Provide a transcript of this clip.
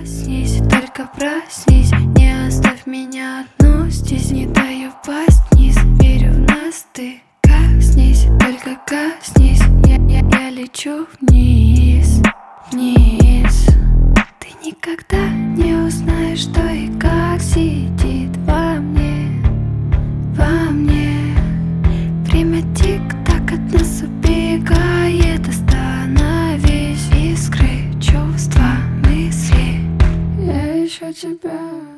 проснись, только проснись. Не оставь меня одну здесь, не дай упасть вниз. Верю в нас, ты коснись, только коснись. Я лечу вниз, вниз. Ты никогда не узнаешь, что и как сидит во мне, во мне. Время тик-так от нас убегает. Остановись, искры, чувства, мысли. Я ищу тебя.